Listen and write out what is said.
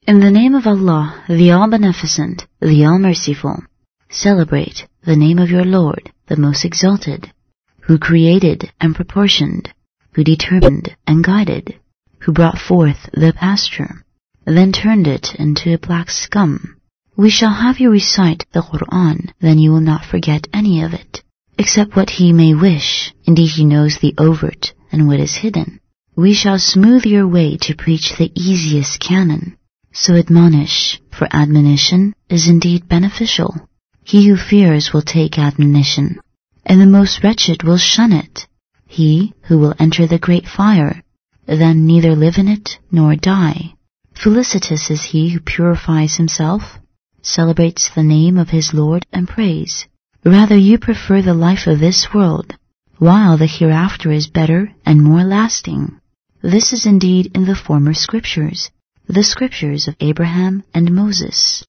In the name of Allah, the All-Beneficent, the All-Merciful. Celebrate the name of your Lord, the Most Exalted, who created and proportioned, who determined and guided, who brought forth the pasture, then turned it into a black scum. We shall have you recite the Qur'an, then you will not forget any of it, except what He may wish. Indeed, He knows the overt and what is hidden. We shall smooth your way to preach the easiest canon. So admonish, for admonition is indeed beneficial. He who fears will take admonition, and the most wretched will shun it. He who will enter the great fire, then neither live in it nor die. Felicitous is he who purifies himself, celebrates the name of his Lord and prays. Rather you prefer the life of this world, while the hereafter is better and more lasting. This is indeed in the former scriptures, the scriptures of Abraham and Moses.